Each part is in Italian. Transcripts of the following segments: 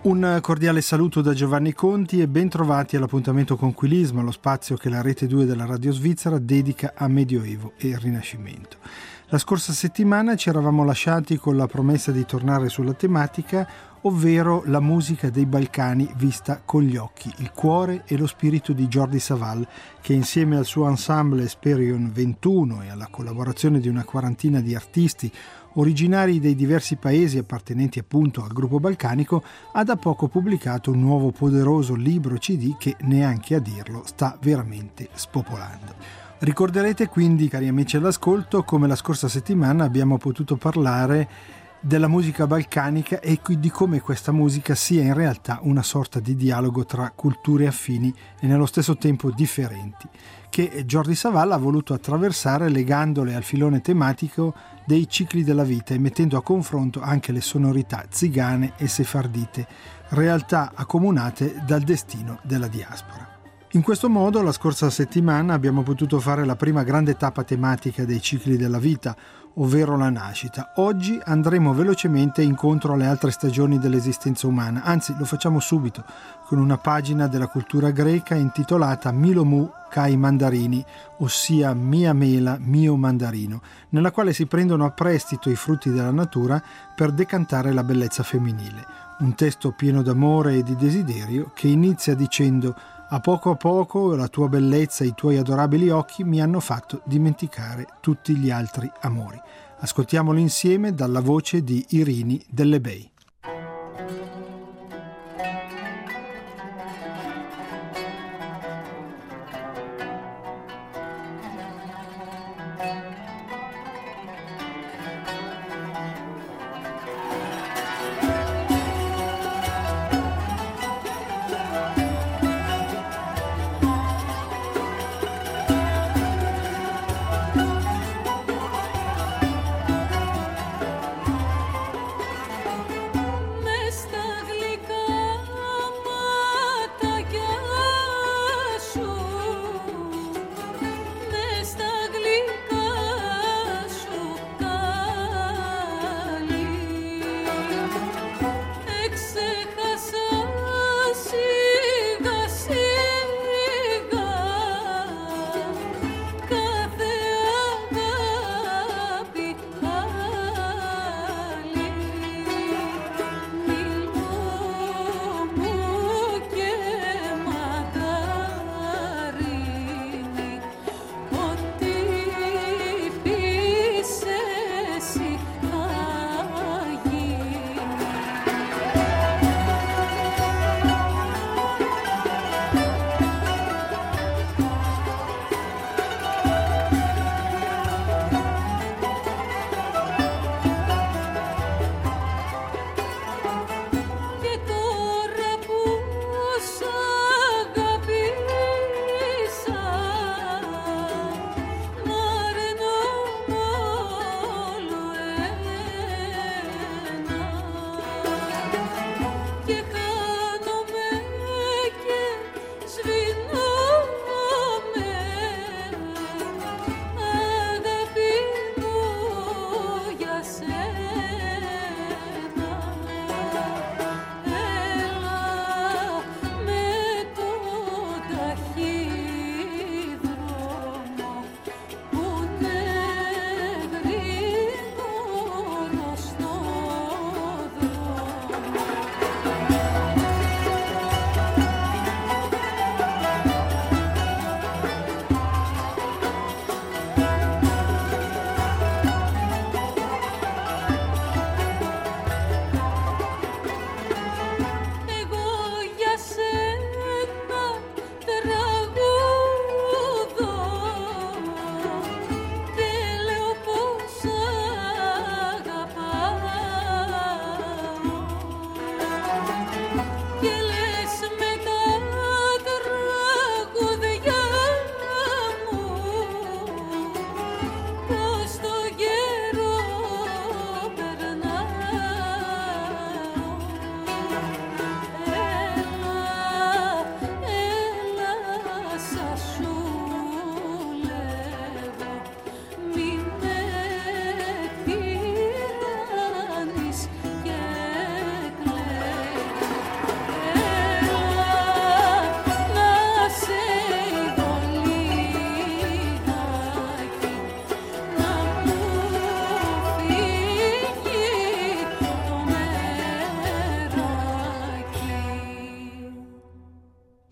Un cordiale saluto da Giovanni Conti e ben trovati all'appuntamento con Quilismo, lo spazio che la Rete 2 della Radio Svizzera dedica a Medioevo e Rinascimento. La scorsa settimana ci eravamo lasciati con la promessa di tornare sulla tematica, ovvero la musica dei Balcani vista con gli occhi, il cuore e lo spirito di Jordi Savall, che insieme al suo ensemble Esperion 21 e alla collaborazione di una quarantina di artisti originari dei diversi paesi appartenenti appunto al gruppo balcanico, ha da poco pubblicato un nuovo poderoso libro CD che, neanche a dirlo, sta veramente spopolando. Ricorderete quindi, cari amici all'ascolto, come la scorsa settimana abbiamo potuto parlare della musica balcanica e di come questa musica sia in realtà una sorta di dialogo tra culture affini e nello stesso tempo differenti, che Jordi Savall ha voluto attraversare legandole al filone tematico dei cicli della vita e mettendo a confronto anche le sonorità zigane e sefardite, realtà accomunate dal destino della diaspora. In questo modo, la scorsa settimana abbiamo potuto fare la prima grande tappa tematica dei cicli della vita, ovvero la nascita. Oggi andremo velocemente incontro alle altre stagioni dell'esistenza umana, anzi lo facciamo subito, con una pagina della cultura greca intitolata Milomu Kai Mandarini, ossia Mia mela, mio mandarino, nella quale si prendono a prestito i frutti della natura per decantare la bellezza femminile. Un testo pieno d'amore e di desiderio che inizia dicendo: a poco la tua bellezza e i tuoi adorabili occhi mi hanno fatto dimenticare tutti gli altri amori. Ascoltiamolo insieme dalla voce di Irini Dell'Ebei.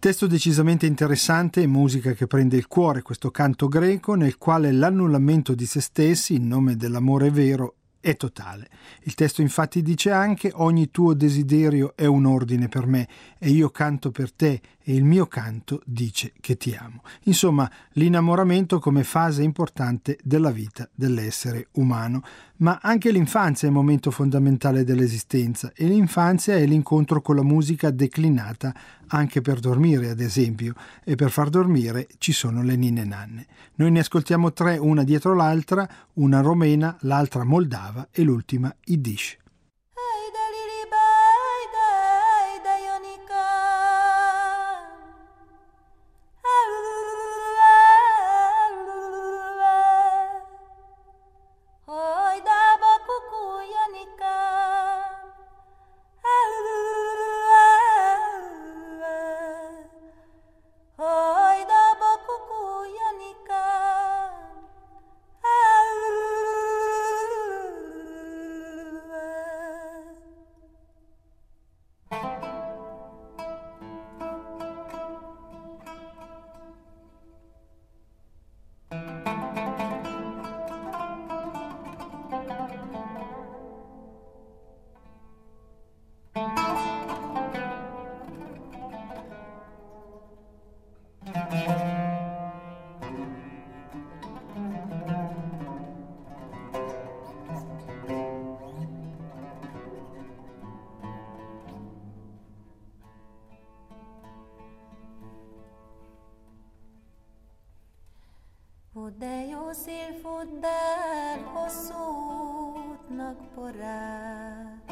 Testo decisamente interessante e musica che prende il cuore, questo canto greco nel quale l'annullamento di se stessi in nome dell'amore vero è totale. Il testo infatti dice anche: ogni tuo desiderio è un ordine per me e io canto per te e il mio canto dice che ti amo. Insomma, l'innamoramento come fase importante della vita dell'essere umano. Ma anche l'infanzia è un momento fondamentale dell'esistenza e l'infanzia è l'incontro con la musica declinata anche per dormire, ad esempio, e per far dormire ci sono le ninne nanne. Noi ne ascoltiamo 3 una dietro l'altra, una romena, l'altra moldava e l'ultima yiddish. Fudd el, jó szél, fudd el, hosszú útnak porát.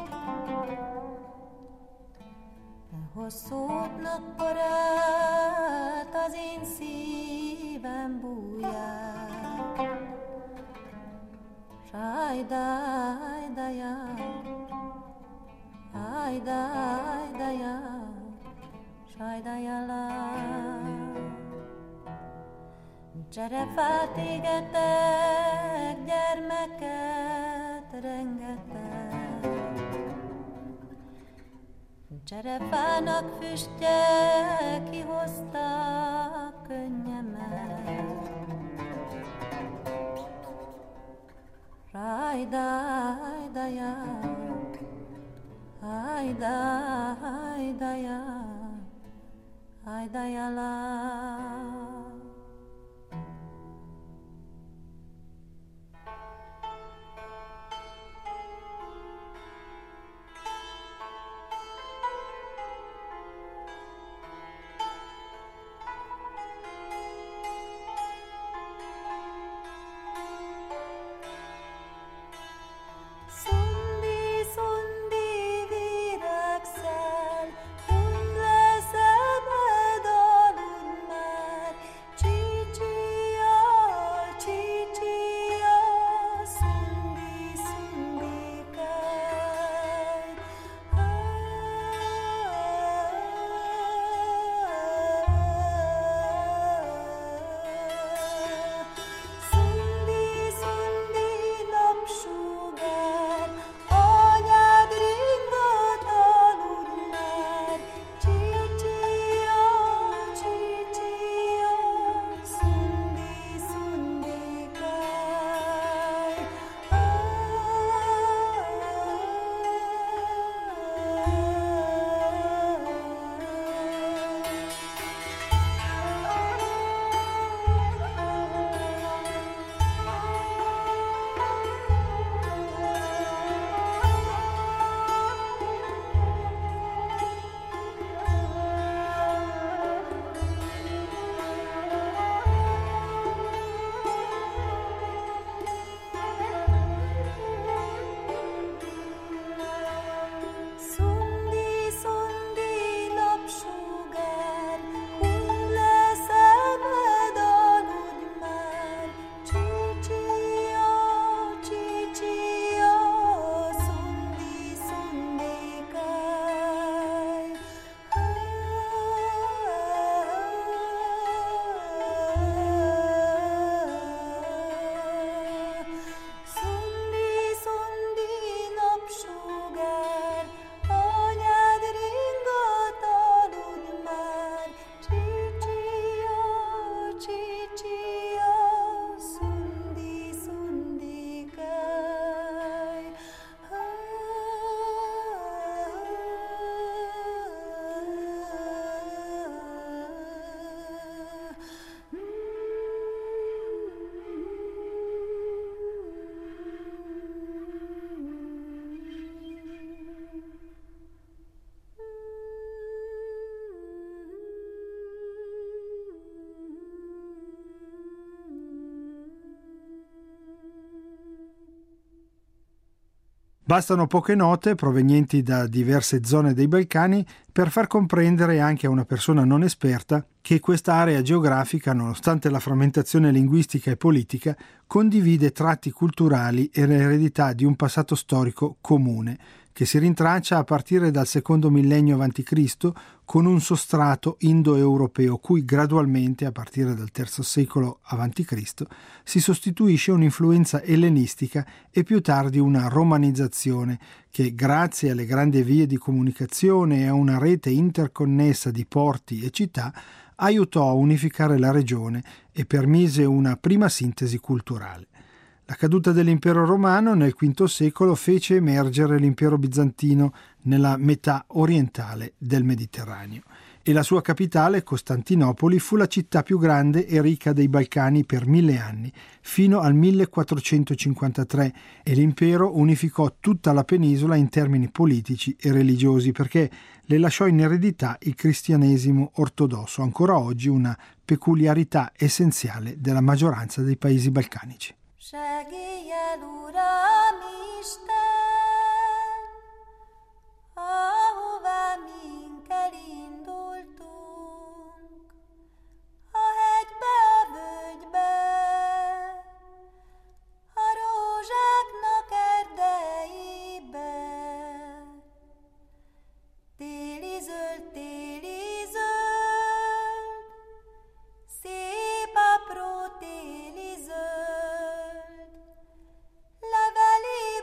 Hosszú útnak porát, az én szívem búját. Sajdájdaja, ajdájdaja, sajdajala. Cserefát égetek, gyermeket rengeteg. Cserefának füstje kihozta könnyemet. Rajdájdaja, ajdájdaja, ajdajala. Virágszel, leszemed aludni. Bastano poche note provenienti da diverse zone dei Balcani per far comprendere anche a una persona non esperta che questa area geografica, nonostante la frammentazione linguistica e politica, condivide tratti culturali e l'eredità di un passato storico comune, che si rintraccia a partire dal secondo millennio a.C. con un sostrato indoeuropeo cui gradualmente, a partire dal III secolo a.C., si sostituisce un'influenza ellenistica e più tardi una romanizzazione che, grazie alle grandi vie di comunicazione e a una rete interconnessa di porti e città, aiutò a unificare la regione e permise una prima sintesi culturale. La caduta dell'impero romano nel V secolo fece emergere l'impero bizantino nella metà orientale del Mediterraneo e la sua capitale, Costantinopoli, fu la città più grande e ricca dei Balcani per 1000 anni, fino al 1453, e l'impero unificò tutta la penisola in termini politici e religiosi perché le lasciò in eredità il cristianesimo ortodosso, ancora oggi una peculiarità essenziale della maggioranza dei paesi balcanici. Segéllyel, Uram Isten, ahová mink elindultunk, a hegybe, a völgybe, a rózsáknak erdeibe. Téli zöld, szép apró téli zöld, leveli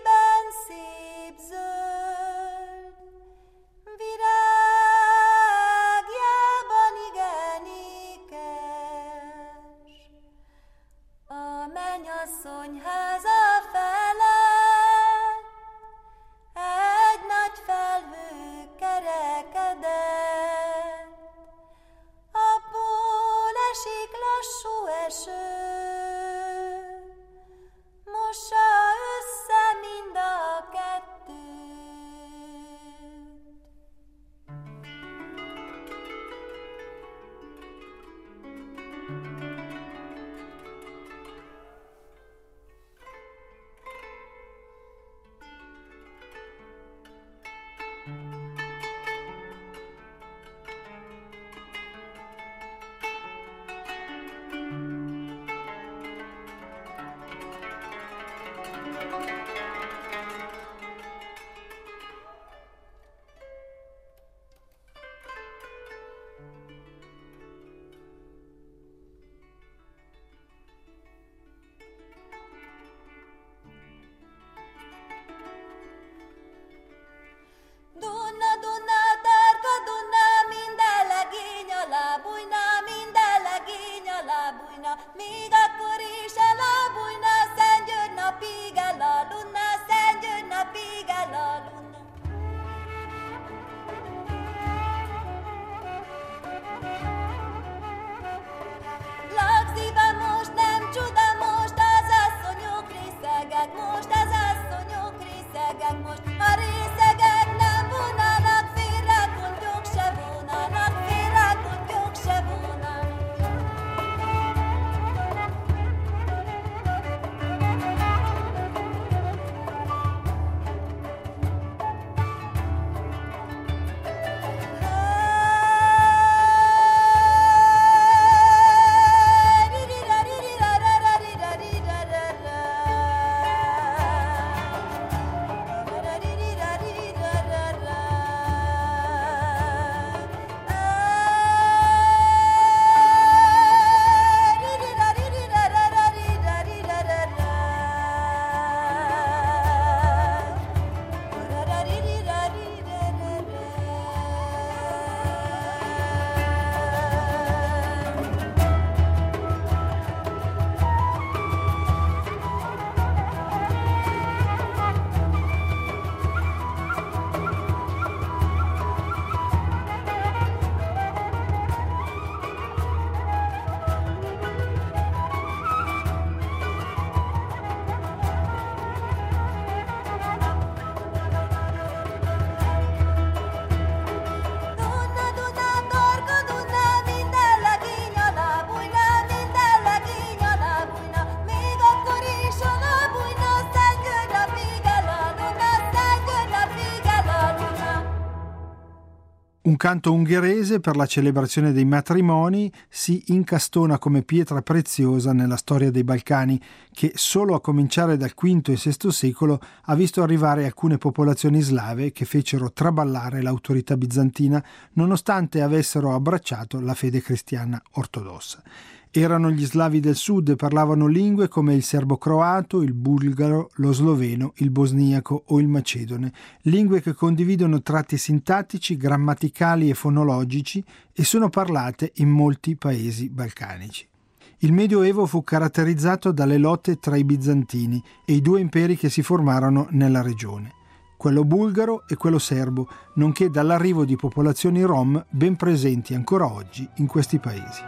Un canto ungherese per la celebrazione dei matrimoni si incastona come pietra preziosa nella storia dei Balcani, che solo a cominciare dal V e VI secolo ha visto arrivare alcune popolazioni slave che fecero traballare l'autorità bizantina nonostante avessero abbracciato la fede cristiana ortodossa. Erano gli slavi del sud e parlavano lingue come il serbo-croato, il bulgaro, lo sloveno, il bosniaco o il macedone, lingue che condividono tratti sintattici, grammaticali e fonologici e sono parlate in molti paesi balcanici. Il Medioevo fu caratterizzato dalle lotte tra i bizantini e i due imperi che si formarono nella regione, quello bulgaro e quello serbo, nonché dall'arrivo di popolazioni rom ben presenti ancora oggi in questi paesi.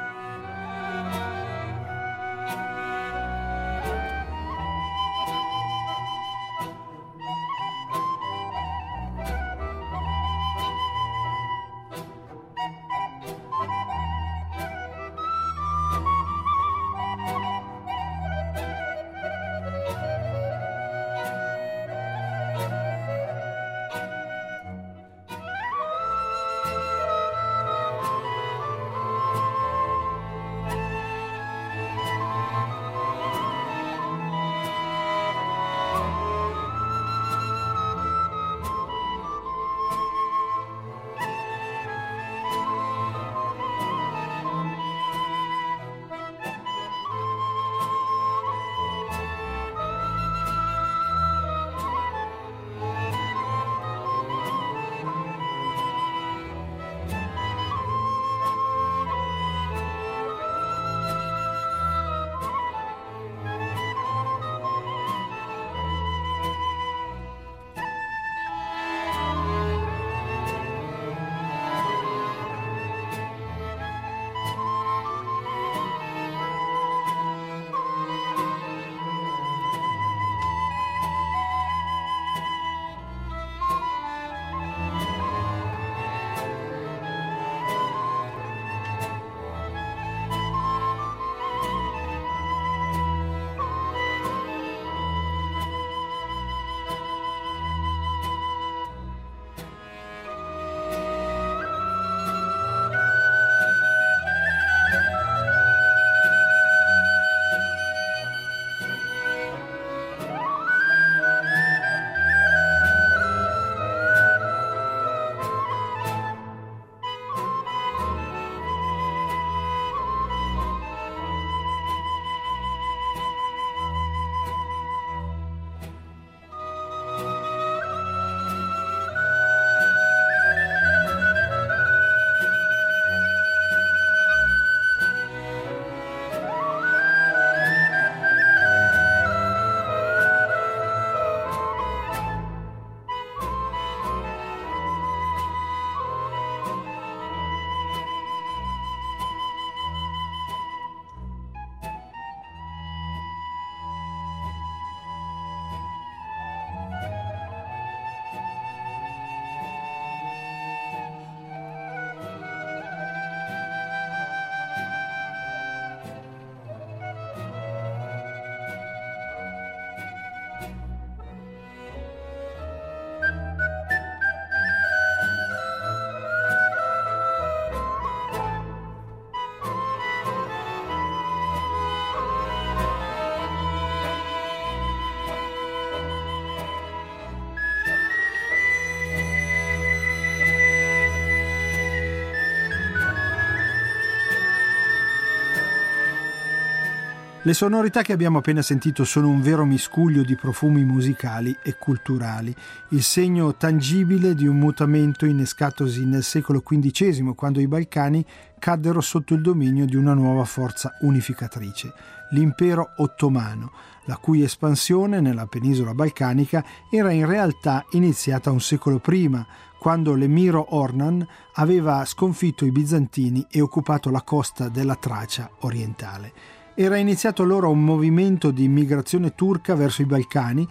Le sonorità che abbiamo appena sentito sono un vero miscuglio di profumi musicali e culturali, il segno tangibile di un mutamento innescatosi nel secolo XV, quando i Balcani caddero sotto il dominio di una nuova forza unificatrice, l'impero ottomano, la cui espansione nella penisola balcanica era in realtà iniziata un secolo prima, quando l'emiro Orhan aveva sconfitto i bizantini e occupato la costa della Tracia orientale. Era iniziato allora un movimento di immigrazione turca verso i Balcani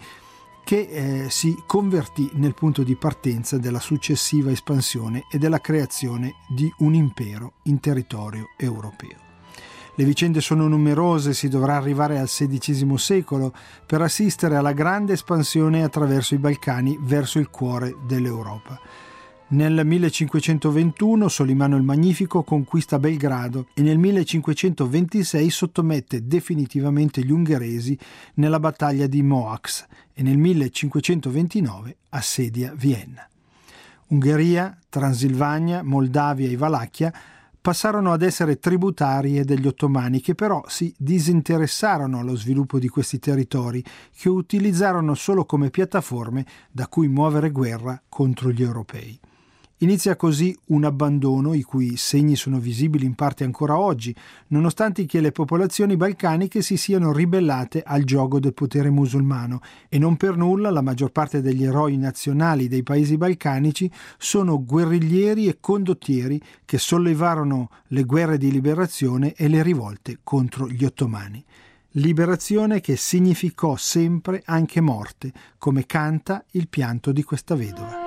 che si convertì nel punto di partenza della successiva espansione e della creazione di un impero in territorio europeo. Le vicende sono numerose, si dovrà arrivare al XVI secolo per assistere alla grande espansione attraverso i Balcani verso il cuore dell'Europa. Nel 1521 Solimano il Magnifico conquista Belgrado e nel 1526 sottomette definitivamente gli ungheresi nella battaglia di Mohacs e nel 1529 assedia Vienna. Ungheria, Transilvania, Moldavia e Valacchia passarono ad essere tributarie degli ottomani, che però si disinteressarono allo sviluppo di questi territori, che utilizzarono solo come piattaforme da cui muovere guerra contro gli europei. Inizia così un abbandono i cui segni sono visibili in parte ancora oggi, nonostante che le popolazioni balcaniche si siano ribellate al giogo del potere musulmano, e non per nulla la maggior parte degli eroi nazionali dei paesi balcanici sono guerriglieri e condottieri che sollevarono le guerre di liberazione e le rivolte contro gli ottomani. Liberazione che significò sempre anche morte, come canta il pianto di questa vedova.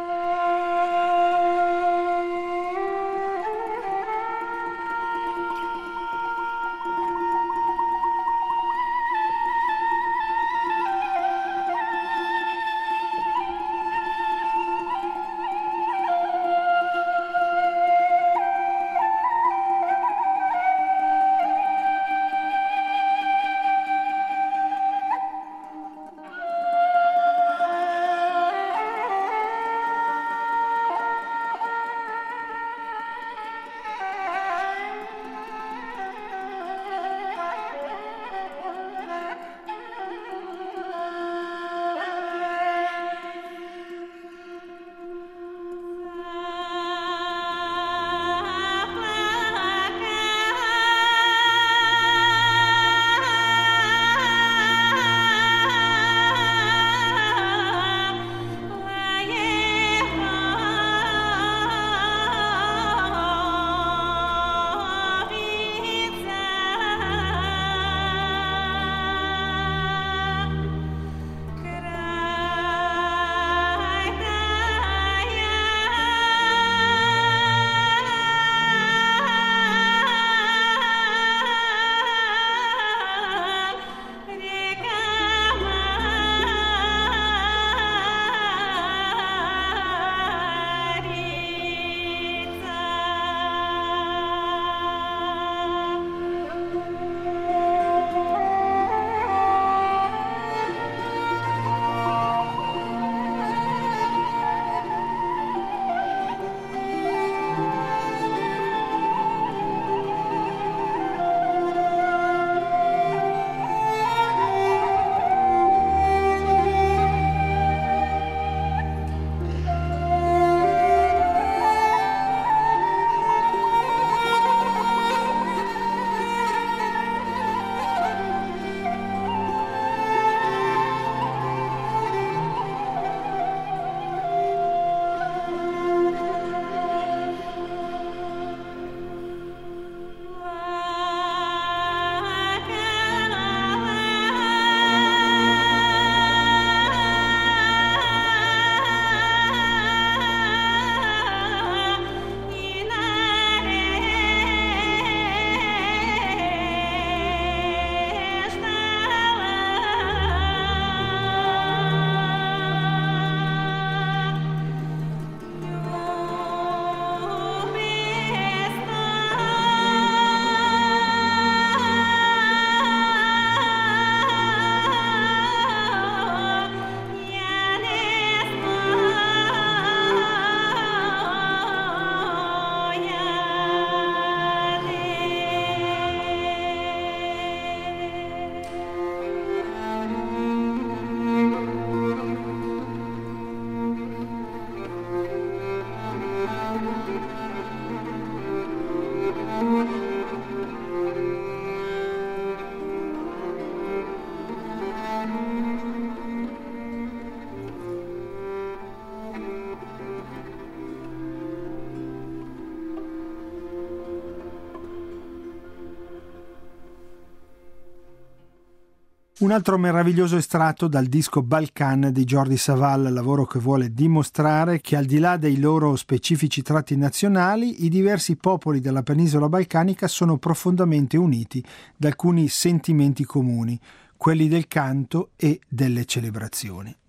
Un altro meraviglioso estratto dal disco Balkan di Jordi Savall, lavoro che vuole dimostrare che al di là dei loro specifici tratti nazionali, i diversi popoli della penisola balcanica sono profondamente uniti da alcuni sentimenti comuni, quelli del canto e delle celebrazioni.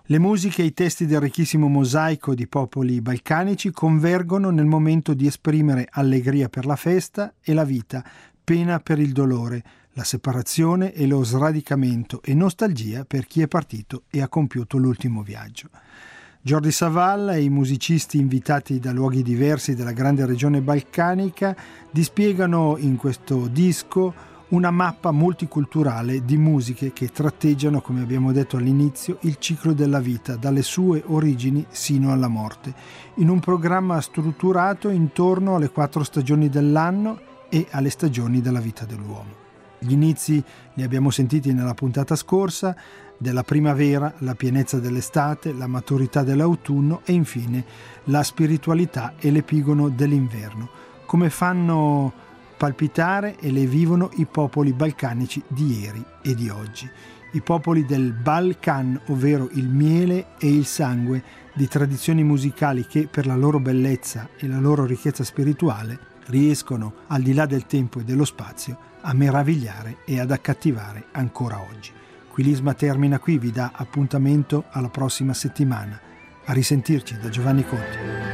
Le musiche e i testi del ricchissimo mosaico di popoli balcanici convergono nel momento di esprimere allegria per la festa e la vita, pena per il dolore, la separazione e lo sradicamento e nostalgia per chi è partito e ha compiuto l'ultimo viaggio. Jordi Savall e i musicisti invitati da luoghi diversi della grande regione balcanica dispiegano in questo disco una mappa multiculturale di musiche che tratteggiano, come abbiamo detto all'inizio, il ciclo della vita dalle sue origini sino alla morte, in un programma strutturato intorno alle 4 stagioni dell'anno e alle stagioni della vita dell'uomo. Gli inizi li abbiamo sentiti nella puntata scorsa, della primavera, la pienezza dell'estate, la maturità dell'autunno e infine la spiritualità e l'epigono dell'inverno, come fanno palpitare e le vivono i popoli balcanici di ieri e di oggi, i popoli del Balkan, ovvero il miele e il sangue di tradizioni musicali che per la loro bellezza e la loro ricchezza spirituale riescono, al di là del tempo e dello spazio, a meravigliare e ad accattivare ancora oggi. Quilisma termina qui, vi dà appuntamento alla prossima settimana. A risentirci da Giovanni Conti.